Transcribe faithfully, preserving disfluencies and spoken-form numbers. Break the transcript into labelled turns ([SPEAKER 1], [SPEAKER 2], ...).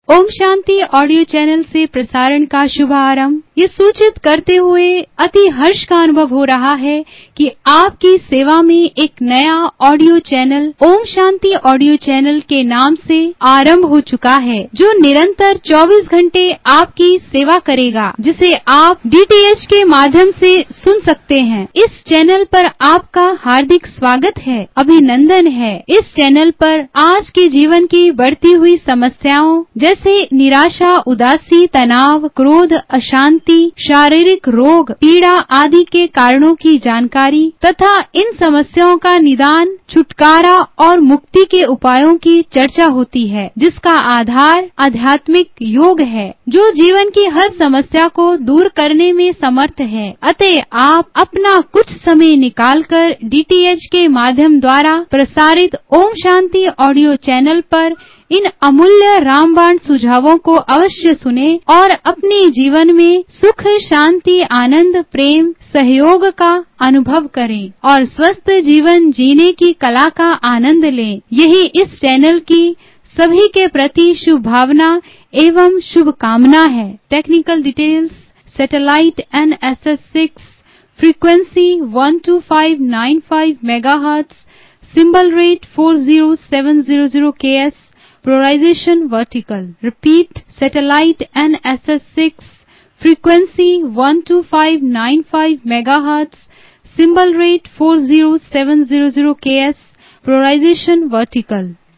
[SPEAKER 1] ओम Shanti audio channel से प्रसारण का शुभारंभ ये सूचित करते हुए अति हर्ष का अनुभव हो रहा है कि आपकी सेवा में एक नया audio channel Om Shanti audio channel के नाम से आरंभ हो चुका है, जो निरंतर चौबीस घंटे आपकी सेवा करेगा, जिसे आप डीटीएच के माध्यम से सुन सकते हैं। इस चैनल पर आपका हार्दिक स्वागत है, अभिनंदन है। इस चैनल पर आज के जीवन की बढ़ती हुई समस्याओं जैसे निराशा, उदासी, तनाव, क्रोध, अशांति, शारीरिक रोग, पीड़ा आदि के कारणों की जानकारी तथा इन समस्याओं का निदान, छुटकारा और मुक्ति के उपायों की चर्चा होती है, जिसका आधार आध्यात्मिक योग है, जो जीवन की हर समस्या को दूर करने में समर्थ है। अतः आप अपना कुछ समय निकालकर डीटीएच के माध्यम द्वारा प्रसारित ओम शांति ऑडियो चैनल पर इन अमूल्य रामबाण सुझावों को अवश्य सुने और अपने जीवन में सुख, शांति, आनंद, प्रेम, सहयोग का अनुभव करें और स्वस्थ जीवन जीने की कला का आनंद लें। यही इस चैनल की सभी के प्रति शुभ भावना एवं शुभकामना है। Technical details: satellite N S S six, frequency one two five nine five megahertz, symbol rate four zero seven zero zero K S, polarization vertical. Repeat: satellite N S S six, frequency one two five nine five megahertz, symbol rate four zero seven zero zero K S, polarization vertical.